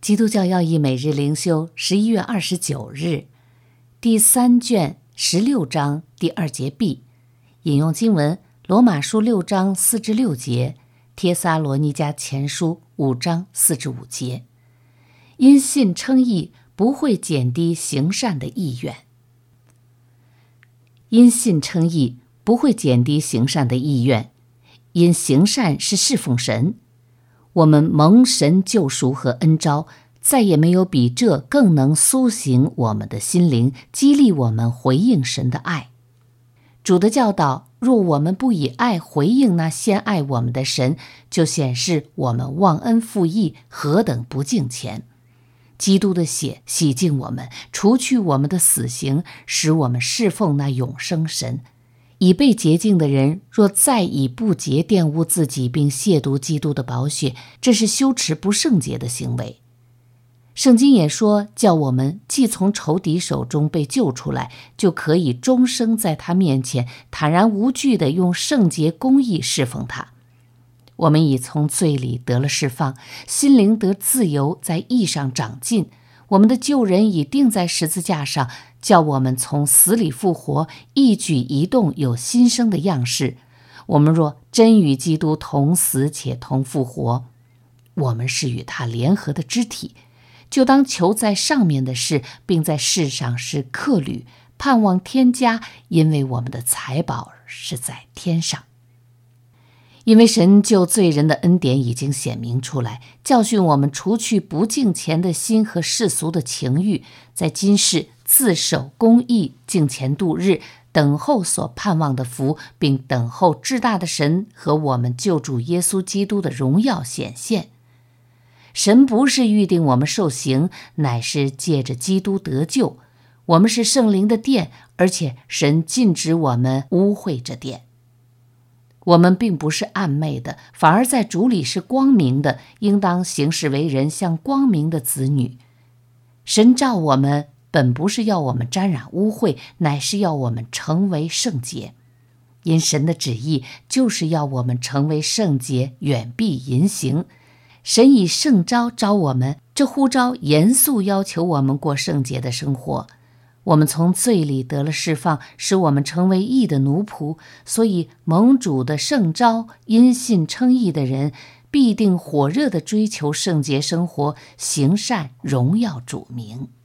基督教要义每日灵修11月29日，第3卷16章第2节 B， 引用经文罗马书6章4至6节，帖撒罗尼迦前书5章4至5节。因信称义不会减低行善的意愿。因信称义不会减低行善的意愿，因行善是侍奉神。我们蒙神救赎和恩召，再也没有比这更能苏醒我们的心灵，激励我们回应神的爱。主的教导，若我们不以爱回应那先爱我们的神，就显示我们忘恩负义，何等不敬虔。基督的血洗净我们，除去我们的死刑，使我们侍奉那永生神。已被洁净的人，若再以不洁玷污自己，并亵渎基督的宝血，这是羞耻不圣洁的行为。圣经也说，叫我们既从仇敌手中被救出来，就可以终生在他面前坦然无惧地用圣洁公义侍奉他。我们已从罪里得了释放，心灵得自由，在义上长进。我们的旧人已钉在十字架上，叫我们从死里复活，一举一动有新生的样式。我们若真与基督同死且同复活，我们是与他联合的肢体，就当求在上面的事，并在世上是客旅，盼望天家，因为我们的财宝是在天上。因为神救罪人的恩典已经显明出来，教训我们除去不敬虔的心和世俗的情欲，在今世自守公义，敬虔度日，等候所盼望的福，并等候至大的神和我们救主耶稣基督的荣耀显现。神不是预定我们受刑，乃是借着基督得救。我们是圣灵的殿，而且神禁止我们污秽这殿。我们并不是暗昧的，反而在主里是光明的，应当行事为人像光明的子女。神召我们，本不是要我们沾染污秽，乃是要我们成为圣洁。因神的旨意就是要我们成为圣洁，远避淫行。神以圣召召我们，这呼召严肃要求我们过圣洁的生活。我们从罪里得了释放，使我们成为义的奴仆，所以蒙主的圣召，因信称义的人，必定火热地追求圣洁生活，行善，荣耀主名。